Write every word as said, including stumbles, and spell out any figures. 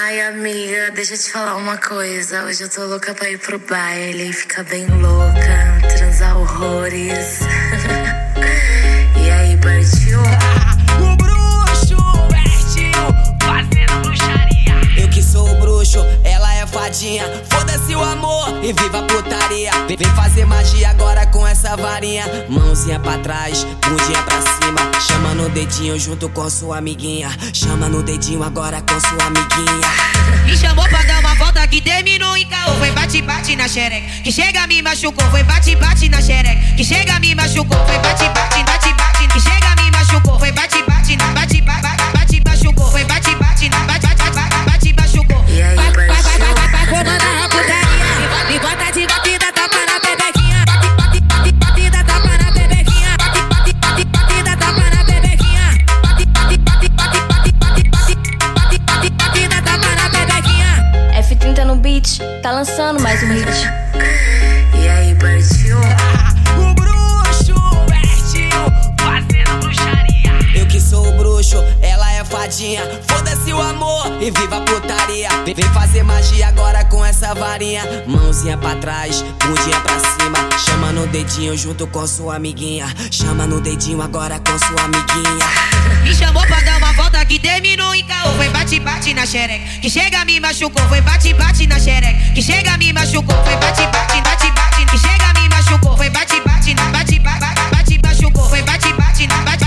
Ai, amiga, deixa eu te falar uma coisa. Hoje eu tô louca pra ir pro baile, ficar bem louca, transar horrores. E aí, partiu? O bruxo partiu, fazendo bruxaria. Eu que sou o bruxo, ela é fadinha. Foda-se o amor e viva a putaria. Vem, vem fazer magia agora com essa varinha. Mãozinha pra trás, bundinha pra cima. Chama no dedinho junto com sua amiguinha. Chama no dedinho agora com sua amiguinha. Me chamou pra dar uma volta que terminou em caô. Foi bate-bate na xereca, que chega me machucou. Foi bate-bate na xereca, que chega me machucou. Foi bate-bate, bate-bate, que chega me machucou. Foi bate-bate na bate-bate, bate machucou. Foi bate-bate na bate-bate, bate machucou. E aí, vai, vai, vai, vai, vai, vai, comandar a putaria. Me bota de batida, tapa na bebequinha. Bate, bate, bate, batida, tapa na bebequinha. Bate, bate, bate, batida, tapa na bebequinha. Bate, bate, bate, bate, bate, bate, bate, bate, bate, batida, tapa na bebequinha. F trinta no beat, tá lançando mais um hit. E aí, partiu? O bruxo partiu, fazendo bruxaria. Eu que sou o bruxo, ela é fadinha. Foda-se o amor e viva a putaria. Vem, vem fazer magia agora com essa varinha. Mãozinha pra trás, bundinha pra cima. Chama no dedinho junto com sua amiguinha. Chama no dedinho agora com sua amiguinha. Me chamou pra dar uma volta que terminou em caô. Foi bate-bate na xereca, que chega me machucou. Foi bate-bate na xereca, que chega me machucou. Foi bate-bate, bate-bate, que chega me machucou. Foi bate-bate na bate-bate, bate machucou. Foi bate-bate na bate